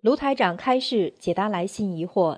卢台长开示解答来信疑惑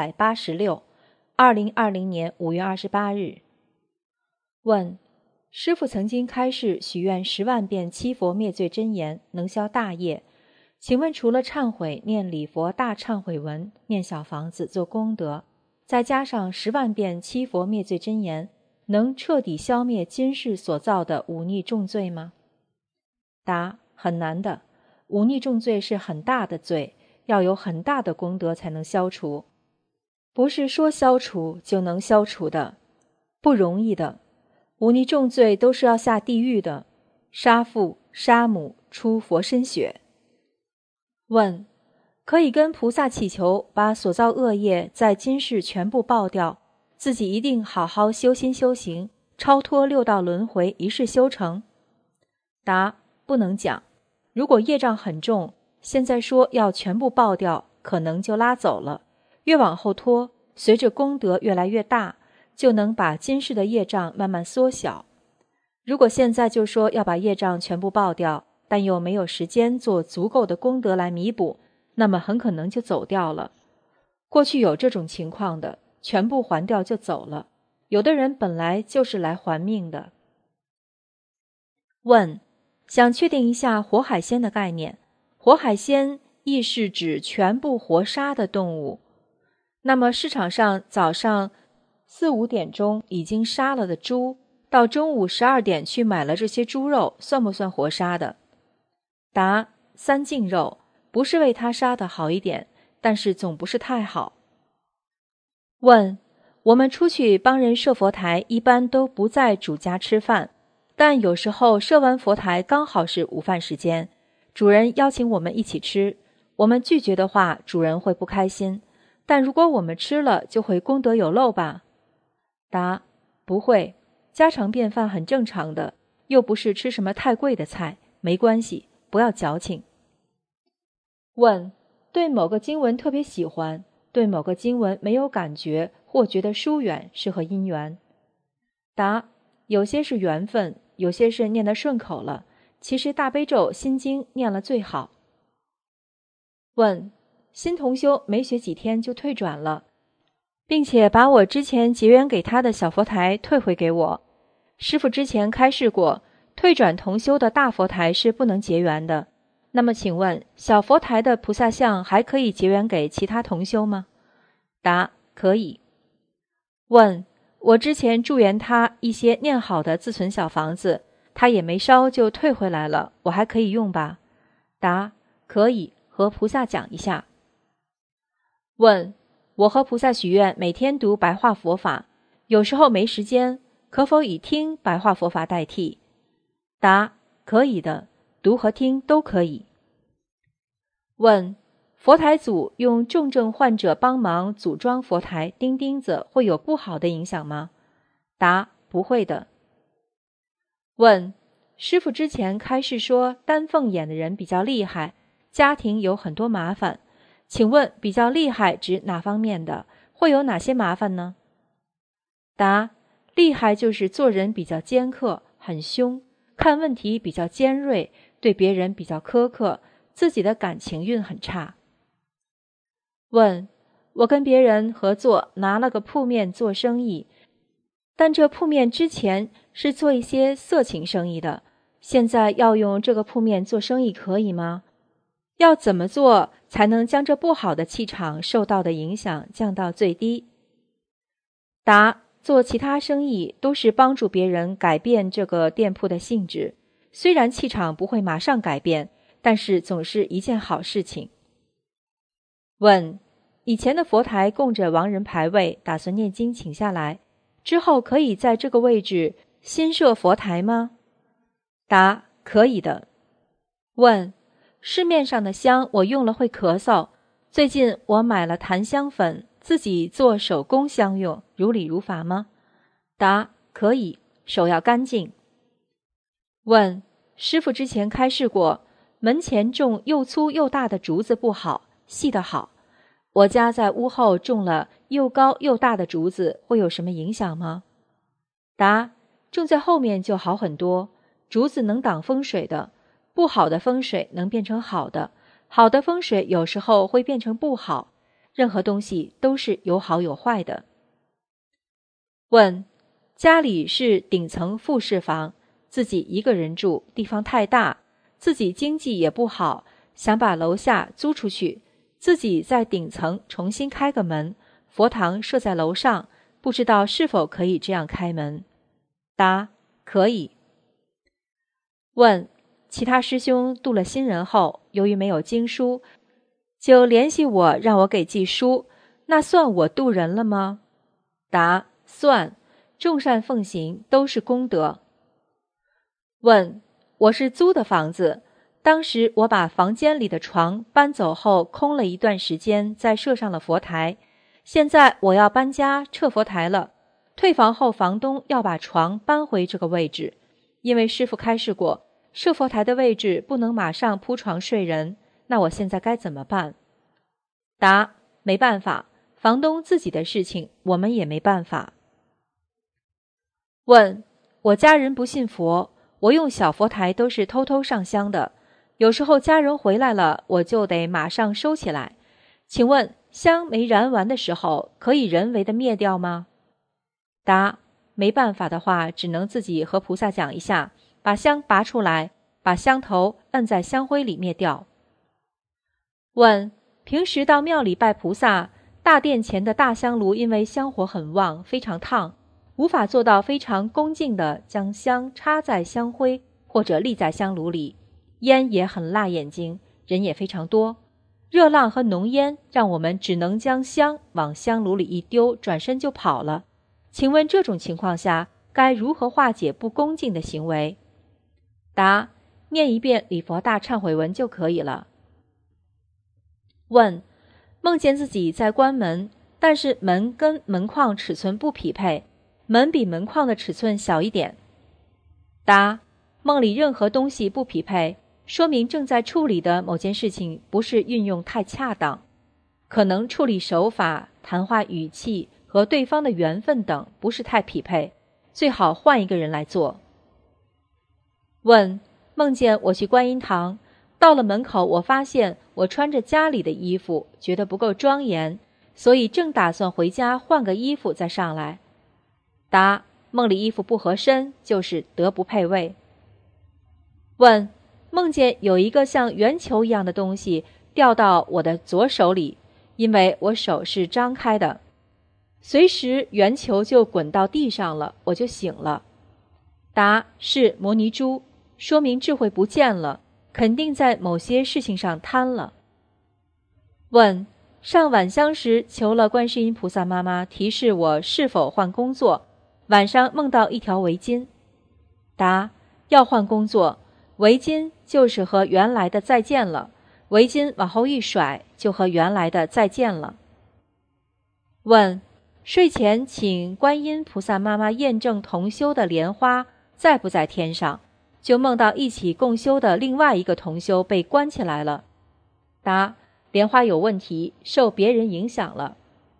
386，2020年5月28日。问：师父曾经开示许愿10万遍七佛灭罪真言，能消大业。请问除了忏悔、念礼佛大忏悔文、念小房子做功德，再加上10万遍七佛灭罪真言，能彻底消灭今世所造的忤逆重罪吗？答：很难的。忤逆重罪是很大的罪，要有很大的功德才能消除，不是说消除就能消除的，不容易的。忤逆重罪都是要下地狱的，杀父杀母出佛身血。问：可以跟菩萨祈求把所造恶业在今世全部报掉，自己一定好好修心修行，超脱六道轮回，一世修成？答：不能讲。如果业障很重，现在说要全部报掉，可能就拉走了，越往后拖，随着功德越来越大，就能把今世的业障慢慢缩小。如果现在就说要把业障全部报掉，但又没有时间做足够的功德来弥补，那么很可能就走掉了。过去有这种情况的，全部还掉就走了。有的人本来就是来还命的。问：想确定一下活海鲜的概念。活海鲜亦是指全部活杀的动物。那么市场上早上4、5点钟已经杀了的猪，到中午12点去买了这些猪肉，算不算活杀的？答：三净肉，不是为它杀的好一点，但是总不是太好。问：我们出去帮人设佛台，一般都不在主家吃饭，但有时候设完佛台刚好是午饭时间，主人邀请我们一起吃，我们拒绝的话，主人会不开心，但如果我们吃了，就会功德有漏吧？答：不会，家常便饭很正常的，又不是吃什么太贵的菜，没关系，不要矫情。问：对某个经文特别喜欢，对某个经文没有感觉或觉得疏远，是何因缘？答：有些是缘分，有些是念得顺口了，其实大悲咒心经念了最好。问：新同修没学几天就退转了，并且把我之前结缘给他的小佛台退回给我。师父之前开示过，退转同修的大佛台是不能结缘的。那么请问，小佛台的菩萨像还可以结缘给其他同修吗？答：可以。问：我之前祝愿他一些念好的自存小房子，他也没烧就退回来了，我还可以用吧？答：可以，和菩萨讲一下。问：我和菩萨许愿每天读白话佛法，有时候没时间，可否以听白话佛法代替？答：可以的，读和听都可以。问：佛台组用重症患者帮忙组装佛台钉钉子，会有不好的影响吗？答：不会的。问：师父之前开示说丹凤眼的人比较厉害，家庭有很多麻烦，请问比较厉害指哪方面的？会有哪些麻烦呢？答：厉害就是做人比较尖刻，很凶，看问题比较尖锐，对别人比较苛刻，自己的感情运很差。问：我跟别人合作拿了个铺面做生意，但这铺面之前是做一些色情生意的，现在要用这个铺面做生意可以吗？要怎么做才能将这不好的气场受到的影响降到最低？答：做其他生意都是帮助别人改变这个店铺的性质，虽然气场不会马上改变，但是总是一件好事情。问：以前的佛台供着亡人牌位，打算念经请下来，之后可以在这个位置新设佛台吗？答：可以的。问：市面上的香我用了会咳嗽，最近我买了檀香粉，自己做手工香用，如理如法吗？答：可以，手要干净。问：师父之前开示过，门前种又粗又大的竹子不好，细的好。我家在屋后种了又高又大的竹子，会有什么影响吗？答：种在后面就好很多，竹子能挡风水的，不好的风水能变成好的， 好的风水有时候会变成不好，任何东西都是有好有坏的。问：家里是顶层复式房，自己一个人住，地方太大，自己经济也不好，想把楼下租出去，自己在顶层重新开个门，佛堂设在楼上，不知道是否可以这样开门？答：可以。问：其他师兄渡了新人后，由于没有经书，就联系我让我给寄书，那算我渡人了吗？答：算，众善奉行都是功德。问：我是租的房子，当时我把房间里的床搬走后空了一段时间，再设上了佛台，现在我要搬家撤佛台了，退房后房东要把床搬回这个位置，因为师父开示过，设佛台的位置不能马上铺床睡人，那我现在该怎么办？答：没办法，房东自己的事情，我们也没办法。问：我家人不信佛，我用小佛台都是偷偷上香的，有时候家人回来了，我就得马上收起来，请问香没燃完的时候，可以人为的灭掉吗？答：没办法的话，只能自己和菩萨讲一下，把香拔出来，把香头摁在香灰里灭掉。问：平时到庙里拜菩萨，大殿前的大香炉因为香火很旺，非常烫，无法做到非常恭敬地将香插在香灰或者立在香炉里，烟也很辣眼睛，人也非常多，热浪和浓烟让我们只能将香往香炉里一丢，转身就跑了。请问这种情况下该如何化解不恭敬的行为？答：念一遍礼佛大忏悔文就可以了。问：梦见自己在关门，但是门跟门框尺寸不匹配，门比门框的尺寸小一点。答：梦里任何东西不匹配，说明正在处理的某件事情不是运用太恰当，可能处理手法、谈话语气和对方的缘分等不是太匹配，最好换一个人来做。问：梦见我去观音堂，到了门口我发现我穿着家里的衣服，觉得不够庄严，所以正打算回家换个衣服再上来。答：梦里衣服不合身，就是德不配位。问：梦见有一个像圆球一样的东西掉到我的左手里，因为我手是张开的，随时圆球就滚到地上了，我就醒了。答：是摩尼珠，说明智慧不见了，肯定在某些事情上贪了。问：上晚香时求了观世音菩萨妈妈提示我是否换工作，晚上梦到一条围巾。答：要换工作，围巾就是和原来的再见了，围巾往后一甩，就和原来的再见了。问：睡前请观音菩萨妈妈验证同修的莲花在不在天上，就梦到一起共修的另外一个同修被关起来了。答：莲花有问题，受别人影响了。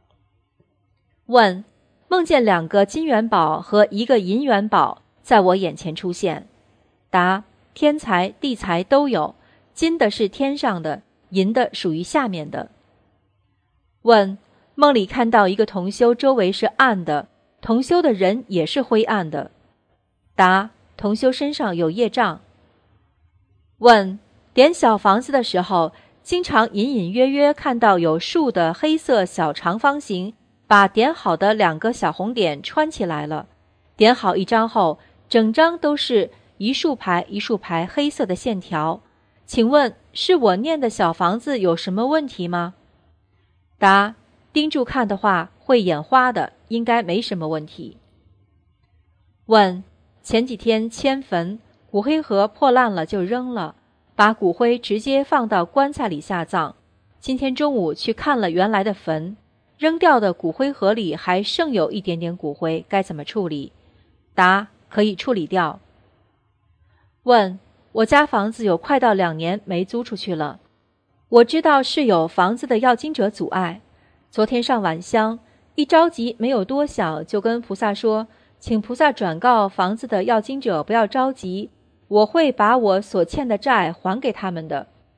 问：梦见2个金元宝和1个银元宝在我眼前出现。答：天财地财都有，金的是天上的，银的属于下面的。问：梦里看到一个同修周围是暗的，同修的人也是灰暗的。答：同修身上有业障。问：点小房子的时候，经常隐隐约约看到有竖的黑色小长方形，把点好的2个小红点穿起来了，点好一张后，整张都是一竖排一竖排黑色的线条，请问是我念的小房子有什么问题吗？答：盯住看的话会眼花的，应该没什么问题。问：前几天迁坟，骨灰盒破烂了就扔了，把骨灰直接放到棺材里下葬，今天中午去看了原来的坟，扔掉的骨灰盒里还剩有一点点骨灰，该怎么处理？答：可以处理掉。问：我家房子有快到2年没租出去了，我知道是有房子的要经者阻碍，昨天上晚香，一着急没有多想，就跟菩萨说，请菩萨转告房子的要经者不要着急，我会把我所欠的债还给他们的。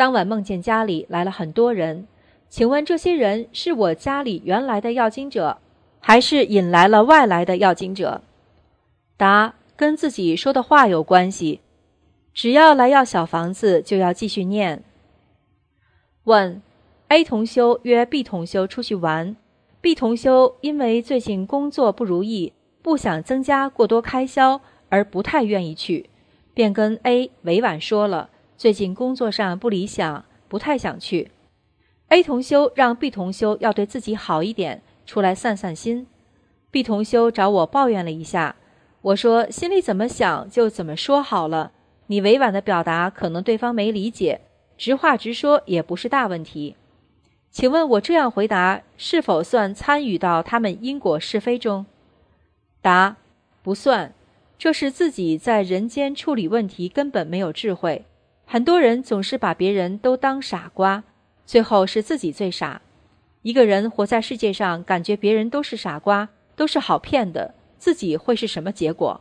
当晚梦见家里来了很多人，请问这些人是我家里原来的要经者，还是引来了外来的要经者？答：跟自己说的话有关系，只要来要小房子，就要继续念。问 ：A 同修约 B 同修出去玩，B 同修因为最近工作不如意，不想增加过多开销，而不太愿意去，便跟 A 委婉说了，最近工作上不理想，不太想去。A 同修让 B 同修要对自己好一点，出来散散心。B 同修找我抱怨了一下，我说心里怎么想就怎么说好了，你委婉的表达可能对方没理解，直话直说也不是大问题。请问我这样回答是否算参与到他们因果是非中？答：不算，这是自己在人间处理问题根本没有智慧。很多人总是把别人都当傻瓜，最后是自己最傻。一个人活在世界上，感觉别人都是傻瓜，都是好骗的，自己会是什么结果？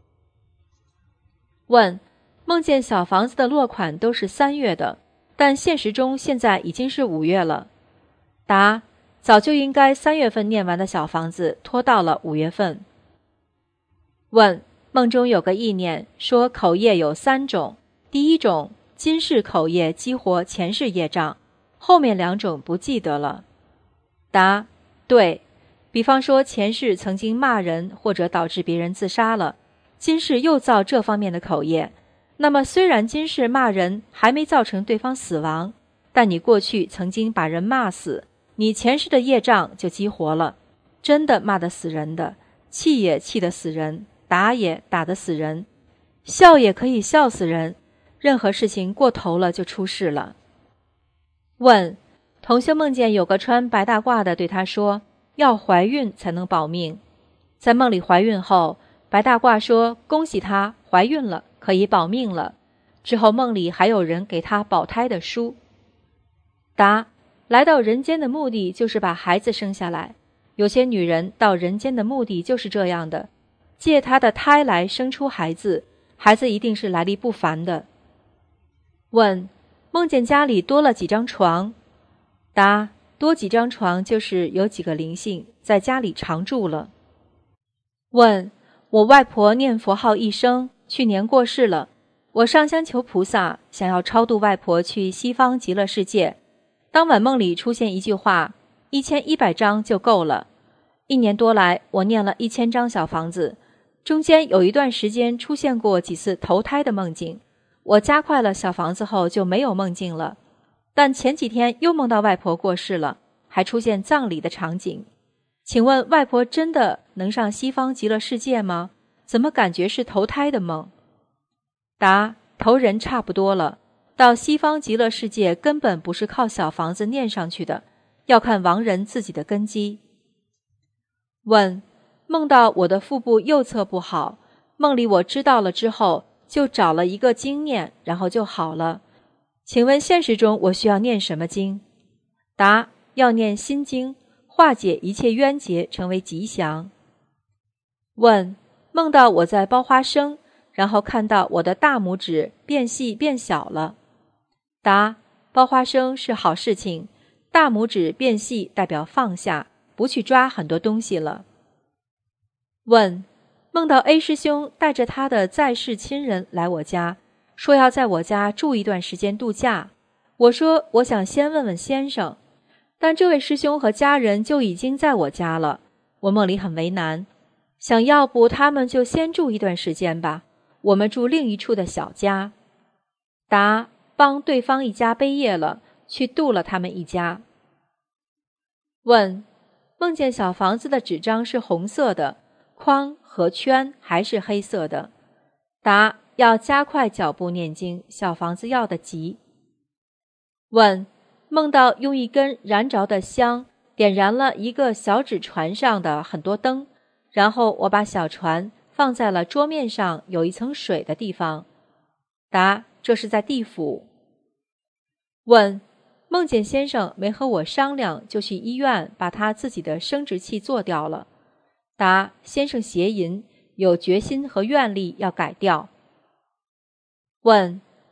问：梦见小房子的落款都是3月的，但现实中现在已经是5月了。答：早就应该3月份念完的小房子拖到了5月份。问：梦中有个意念说口业有3种，第一种今世口业激活前世业障，后面2种不记得了。答：对，比方说前世曾经骂人或者导致别人自杀了，今世又造这方面的口业，那么虽然今世骂人还没造成对方死亡，但你过去曾经把人骂死，你前世的业障就激活了，真的骂得死人的，气也气得死人，打也打得死人，笑也可以笑死人，任何事情过头了就出事了。问：同修梦见有个穿白大褂的对他说，要怀孕才能保命。在梦里怀孕后，白大褂说恭喜她怀孕了，可以保命了。之后梦里还有人给她保胎的书。答：来到人间的目的就是把孩子生下来，有些女人到人间的目的就是这样的，借她的胎来生出孩子，孩子一定是来历不凡的。问：梦见家里多了几张床。答：多几张床就是有几个灵性在家里常住了。问：我外婆念佛号一生，去年过世了，我上香求菩萨，想要超度外婆去西方极乐世界。当晚梦里出现一句话，1100张就够了。1年多来，我念了1000张小房子，中间有一段时间出现过几次投胎的梦境，我加快了小房子后就没有梦境了。但前几天又梦到外婆过世了，还出现葬礼的场景。请问外婆真的能上西方极乐世界吗？怎么感觉是投胎的梦？答：投人差不多了，到西方极乐世界根本不是靠小房子念上去的，要看亡人自己的根基。问：梦到我的腹部右侧不好，梦里我知道了之后，就找了一个经念，然后就好了。请问现实中我需要念什么经？答：要念心经，化解一切冤结，成为吉祥。问：梦到我在剥花生，然后看到我的大拇指变细变小了。答：剥花生是好事情，大拇指变细代表放下，不去抓很多东西了。问：梦到 A 师兄带着他的在世亲人来我家，说要在我家住一段时间度假。我说我想先问问先生，但这位师兄和家人就已经在我家了。我梦里很为难，想要不他们就先住一段时间吧，我们住另一处的小家。答：帮对方一家背业了，去度了他们一家。问：梦见小房子的纸张是红色的，框和圈还是黑色的。答：要加快脚步念经，小房子要的急。问：梦到用一根燃着的香点燃了一个小纸船上的很多灯，然后我把小船放在了桌面上有一层水的地方。答：这是在地府。问：梦见先生没和我商量就去医院把他自己的生殖器做掉了。答：先生邪淫，有决心和愿力要改掉。问：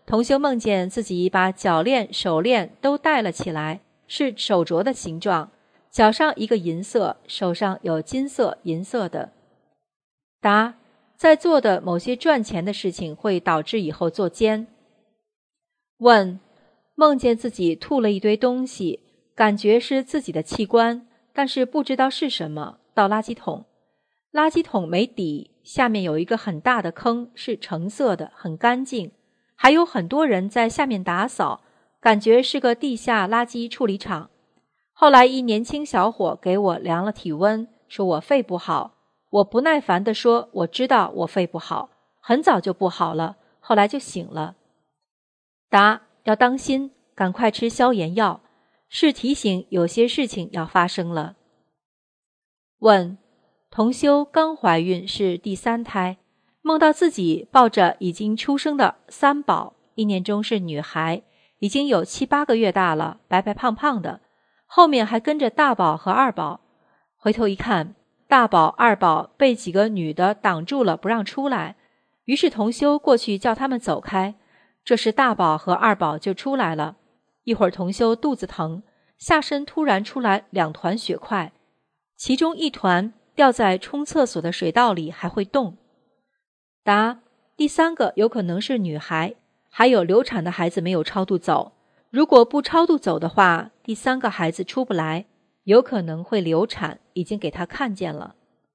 同修梦见自己把脚链、手链都戴了起来，是手镯的形状，脚上一个银色，手上有金色、银色的。答：在做的某些赚钱的事情会导致以后做奸。问：梦见自己吐了一堆东西，感觉是自己的器官，但是不知道是什么，到垃圾桶。垃圾桶没底，下面有一个很大的坑，是橙色的，很干净，还有很多人在下面打扫，感觉是个地下垃圾处理厂。后来一年轻小伙给我量了体温，说我肺不好。我不耐烦地说，我知道我肺不好，很早就不好了，后来就醒了。答：要当心，赶快吃消炎药，是提醒有些事情要发生了。问：同修刚怀孕，是第3胎，梦到自己抱着已经出生的3宝，一念中是女孩，已经有7、8个月大了，白白胖胖的，后面还跟着大宝和二宝。回头一看，大宝、二宝被几个女的挡住了，不让出来，于是同修过去叫他们走开。这时大宝和二宝就出来了，一会儿同修肚子疼，下身突然出来2团血块，其中一团掉在冲厕所的水道里，还会动。答：第3个有可能是女孩，还有流产的孩子没有超度走，如果不超度走的话，第3个孩子出不来，有可能会流产，已经给他看见了。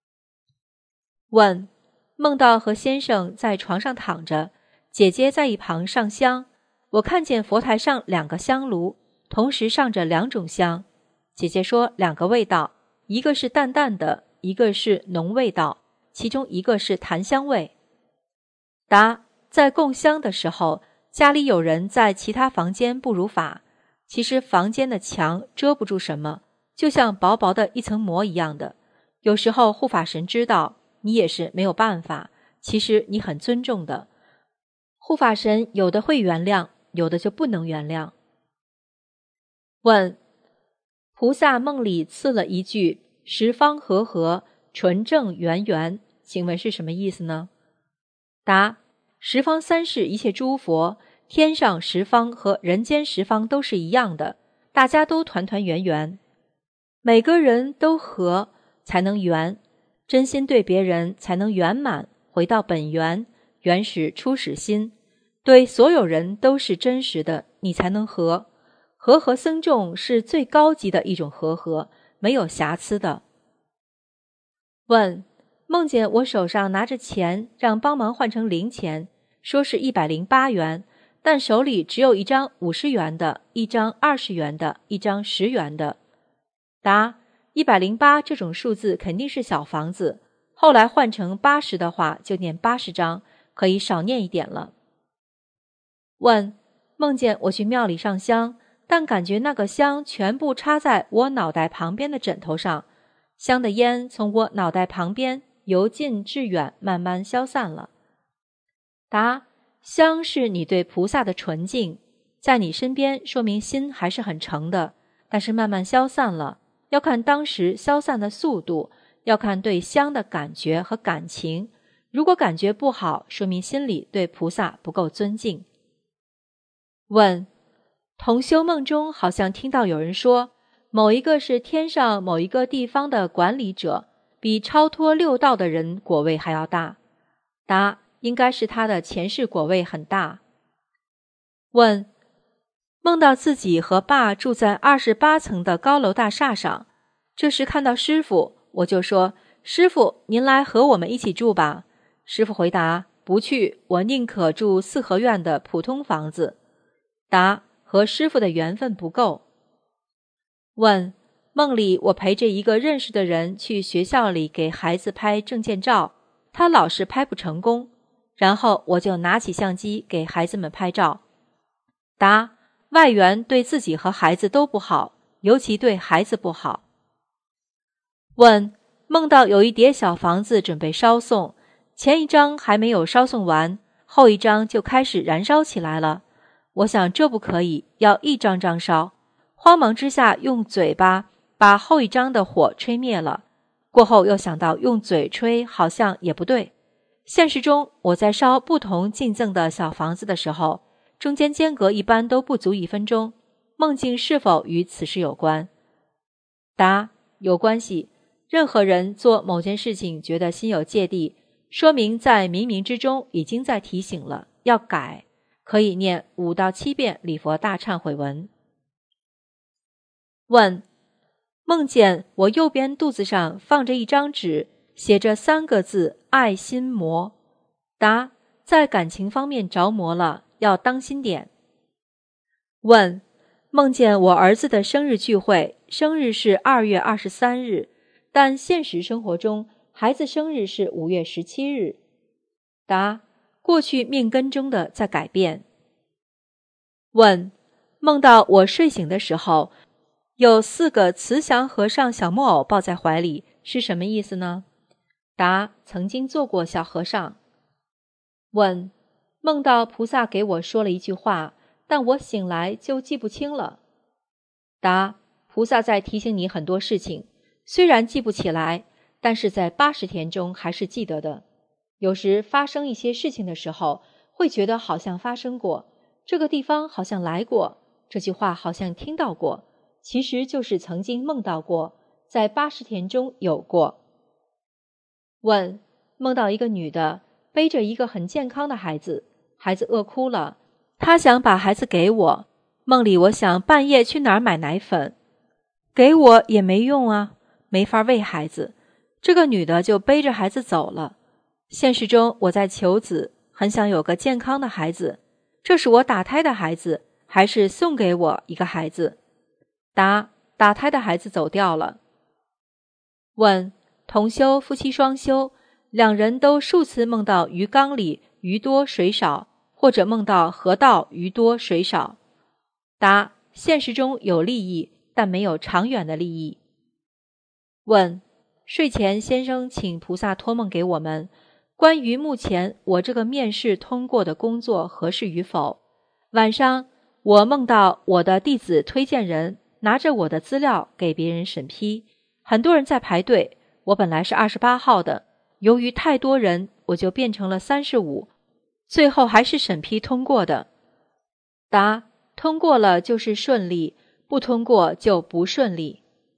问：梦到和先生在床上躺着，姐姐在一旁上香，我看见佛台上2个香炉，同时上着2种香。姐姐说2个味道，一个是淡淡的，一个是浓味道，其中一个是檀香味。答：在供香的时候，家里有人在其他房间不如法，其实房间的墙遮不住什么，就像薄薄的一层膜一样的，有时候护法神知道，你也是没有办法，其实你很尊重的。护法神有的会原谅，有的就不能原谅。问：菩萨梦里赐了一句十方和合，纯正圆圆，请问是什么意思呢？答：十方三世一切诸佛，天上十方和人间十方都是一样的，大家都团团圆圆，每个人都和才能圆，真心对别人才能圆满，回到本源，原始初始心，对所有人都是真实的，你才能和。和合僧众是最高级的一种和合，没有瑕疵的。问：梦见我手上拿着钱，让帮忙换成零钱，说是108元，但手里只有一张50元的，一张20元的，一张10元的。答：108这种数字肯定是小房子，后来换成80的话，就念80张，可以少念一点了。问：梦见我去庙里上香，但感觉那个香全部插在我脑袋旁边的枕头上，香的烟从我脑袋旁边由近至远，慢慢消散了。答：香是你对菩萨的纯净，在你身边说明心还是很诚的，但是慢慢消散了，要看当时消散的速度，要看对香的感觉和感情，如果感觉不好，说明心里对菩萨不够尊敬。问：同修梦中好像听到有人说，某一个是天上某一个地方的管理者，比超脱六道的人果位还要大。答：应该是他的前世果位很大。问：梦到自己和爸住在28层的高楼大厦上，这时看到师父，我就说：师父，您来和我们一起住吧。师父回答：不去，我宁可住四合院的普通房子。答：和师父的缘分不够。问：梦里我陪着一个认识的人去学校里给孩子拍证件照，他老是拍不成功，然后我就拿起相机给孩子们拍照。答：外援对自己和孩子都不好，尤其对孩子不好。问：梦到有一叠小房子准备烧送，前一张还没有烧送完，后一张就开始燃烧起来了。我想这不可以，要一张张烧，慌忙之下用嘴巴把后一张的火吹灭了，过后又想到用嘴吹好像也不对。现实中我在烧不同进赠的小房子的时候， 中间间隔一般都不足1分钟，梦境是否与此事有关？答：有关系。任何人做某件事情觉得心有芥蒂，说明在冥冥之中已经在提醒了，要改，可以念5到7遍礼佛大忏悔文。问：梦见我右边肚子上放着一张纸，写着3个字爱心魔。答：在感情方面着魔了，要当心点。问：梦见我儿子的生日聚会，生日是2月23日，但现实生活中孩子生日是5月17日。答：过去命根中的在改变。问：梦到我睡醒的时候，有4个慈祥和尚小木偶抱在怀里，是什么意思呢？答：曾经做过小和尚。问：梦到菩萨给我说了一句话，但我醒来就记不清了。答：菩萨在提醒你很多事情，虽然记不起来，但是在80天中还是记得的。有时发生一些事情的时候，会觉得好像发生过，这个地方好像来过，这句话好像听到过，其实就是曾经梦到过，在80天中有过。问：梦到一个女的背着一个很健康的孩子，孩子饿哭了，她想把孩子给我，梦里我想半夜去哪儿买奶粉，给我也没用啊，没法喂孩子，这个女的就背着孩子走了。现实中我在求子，很想有个健康的孩子，这是我打胎的孩子，还是送给我一个孩子？答：打胎的孩子走掉了。问：同修夫妻双修，两人都数次梦到鱼缸里鱼多水少，或者梦到河道鱼多水少。答：现实中有利益，但没有长远的利益。问：睡前先生请菩萨托梦给我们，关于目前我这个面试通过的工作合适与否。晚上我梦到我的弟子推荐人拿着我的资料给别人审批，很多人在排队，我本来是28号的，由于太多人，我就变成了35，最后还是审批通过的。答：通过了就是顺利，不通过就不顺利。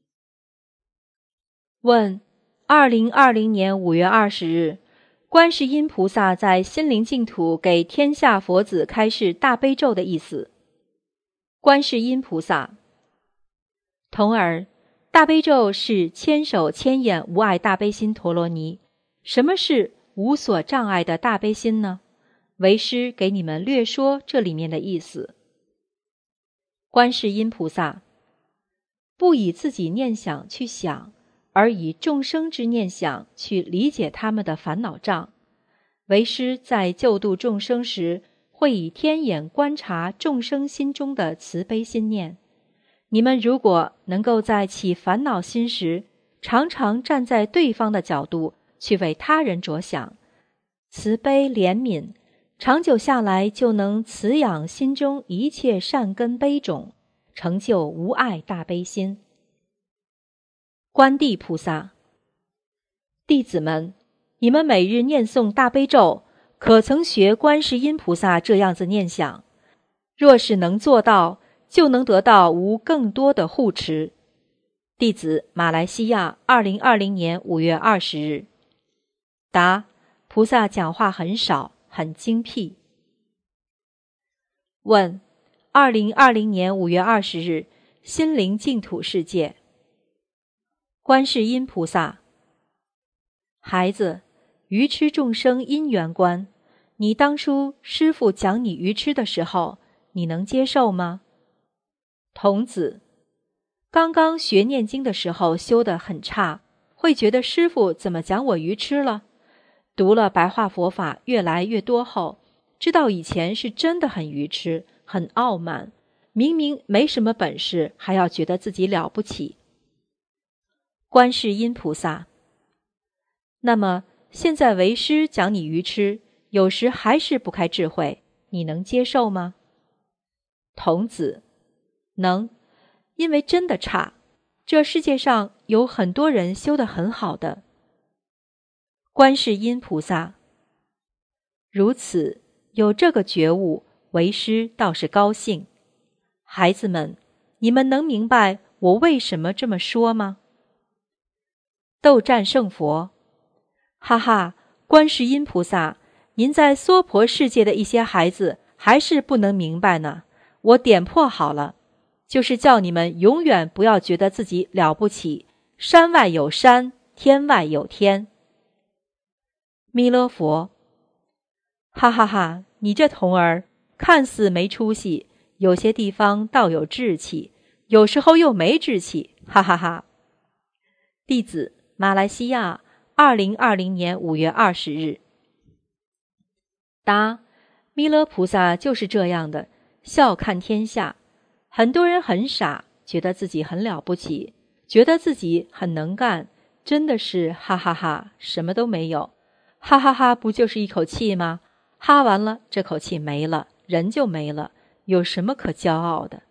问：2020年5月20日，观世音菩萨在心灵净土给天下佛子开示大悲咒的意思。观世音菩萨：童儿，大悲咒是千手千眼无碍大悲心陀罗尼。什么是无所障碍的大悲心呢？为师给你们略说这里面的意思。观世音菩萨：不以自己念想去想，而以众生之念想去理解他们的烦恼障。为师在救度众生时，会以天眼观察众生心中的慈悲心念。你们如果能够在起烦恼心时，常常站在对方的角度去为他人着想，慈悲怜悯，长久下来就能慈养心中一切善根悲种，成就无碍大悲心。观地菩萨：弟子们，你们每日念诵大悲咒，可曾学观世音菩萨这样子念想？若是能做到，就能得到无更多的护持。弟子马来西亚2020年5月20日。答：菩萨讲话很少，很精辟。问：2020年5月20日，心灵净土世界。观世音菩萨：孩子，愚痴众生因缘观，你当初师父讲你愚痴的时候，你能接受吗？童子：刚刚学念经的时候修得很差，会觉得师父怎么讲我愚痴了。读了白话佛法越来越多后，知道以前是真的很愚痴，很傲慢，明明没什么本事，还要觉得自己了不起。观世音菩萨：那么现在为师讲你愚痴，有时还是不开智慧，你能接受吗？童子：能，因为真的差，这世界上有很多人修得很好的。观世音菩萨：如此，有这个觉悟， 为师倒是高兴。孩子们，你们能明白我为什么这么说吗？斗战胜佛：哈哈，观世音菩萨，您在娑婆世界的一些孩子还是不能明白呢。我点破好了，就是叫你们永远不要觉得自己了不起，山外有山，天外有天。弥勒佛：哈哈哈，你这童儿看似没出息，有些地方倒有志气，有时候又没志气，哈哈哈。弟子马来西亚2020年5月20日。答：弥勒菩萨就是这样的，笑看天下。很多人很傻，觉得自己很了不起，觉得自己很能干，真的是哈哈哈，什么都没有。哈哈哈，不就是一口气吗？哈完了，这口气没了，人就没了，有什么可骄傲的？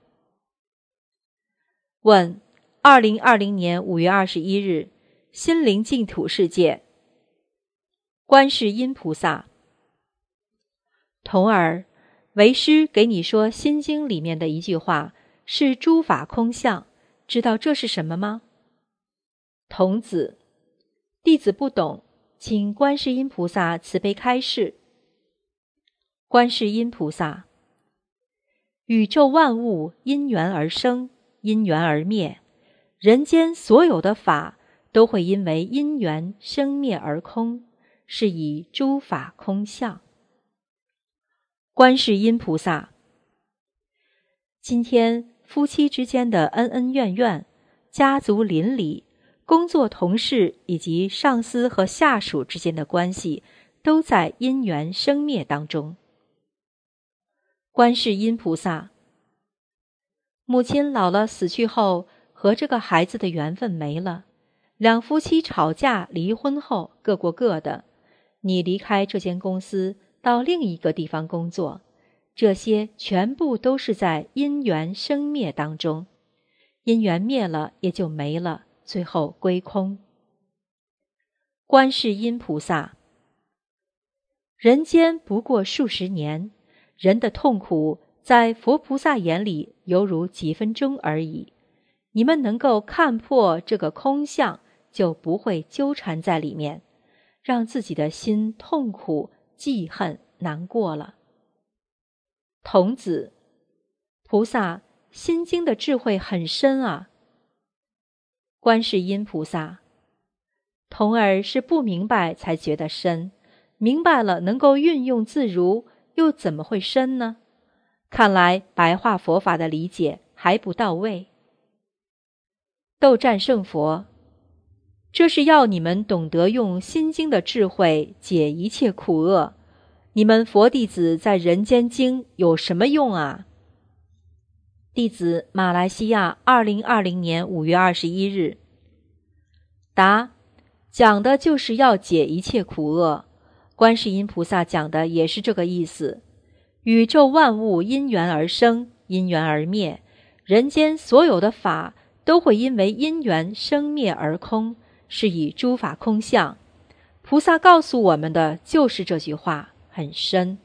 问：2020年5月21日，心灵净土世界。观世音菩萨：童儿，为师给你说《心经》里面的一句话，是诸法空相，知道这是什么吗？童子：弟子不懂，请观世音菩萨慈悲开示。观世音菩萨：宇宙万物因缘而生，因缘而灭，人间所有的法都会因为因缘生灭而空，是以诸法空相。观世音菩萨：今天夫妻之间的恩恩怨怨，家族邻里，工作同事以及上司和下属之间的关系，都在因缘生灭当中。观世音菩萨：母亲老了死去后，和这个孩子的缘分没了，两夫妻吵架离婚后各过各的，你离开这间公司到另一个地方工作，这些全部都是在因缘生灭当中，因缘灭了也就没了，最后归空。观世音菩萨：人间不过数十年，人的痛苦在佛菩萨眼里犹如几分钟而已，你们能够看破这个空相，就不会纠缠在里面，让自己的心痛苦、记恨、难过了。童子：菩萨，心经的智慧很深啊。观世音菩萨：童儿是不明白才觉得深，明白了能够运用自如，又怎么会深呢？看来白话佛法的理解还不到位。斗战胜佛：这是要你们懂得用心经的智慧解一切苦厄，你们佛弟子在人间经有什么用啊？弟子马来西亚2020年5月21日。答：讲的就是要解一切苦厄，观世音菩萨讲的也是这个意思。宇宙万物因缘而生，因缘而灭，人间所有的法都会因为因缘生灭而空，是以诸法空相。菩萨告诉我们的就是这句话，很深。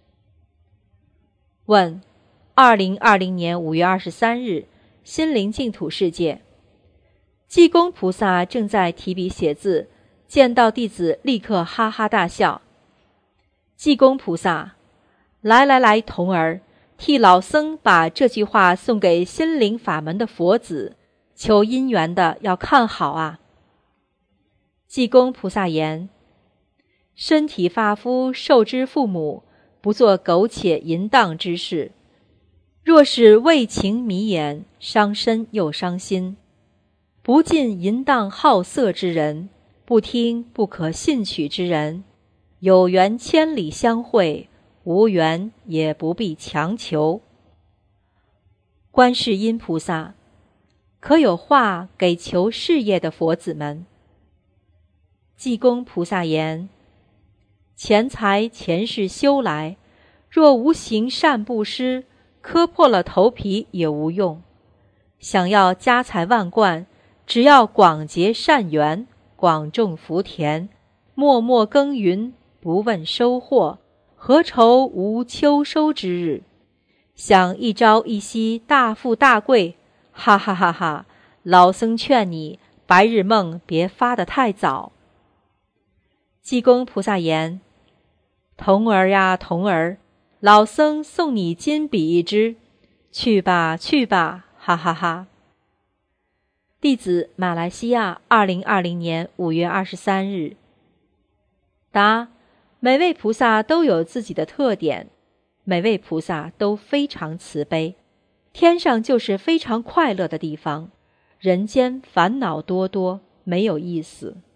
问：2020年5月23日，心灵净土世界。济公菩萨正在提笔写字，见到弟子立刻哈哈大笑。济公菩萨：来来来，童儿，替老僧把这句话送给心灵法门的佛子，求姻缘的要看好啊。济公菩萨言：身体发肤受之父母，不做苟且淫荡之事。若是为情迷眼，伤身又伤心，不尽淫荡好色之人，不听不可信取之人，有缘千里相会，无缘也不必强求。观世音菩萨：可有话给求事业的佛子们？济公菩萨言：钱财前世修来，若无行善布施，磕破了头皮也无用。想要家财万贯，只要广结善缘，广种福田，默默耕耘，不问收获，何愁无秋收之日？ 想一朝一夕大富大贵，哈哈哈哈！老僧劝你，白日梦别发得太早。济公菩萨言：童儿呀童儿，老僧送你金笔一支，去吧去吧，哈哈哈！弟子马来西亚2020年5月23日。答：每位菩萨都有自己的特点，每位菩萨都非常慈悲，天上就是非常快乐的地方，人间烦恼多多，没有意思。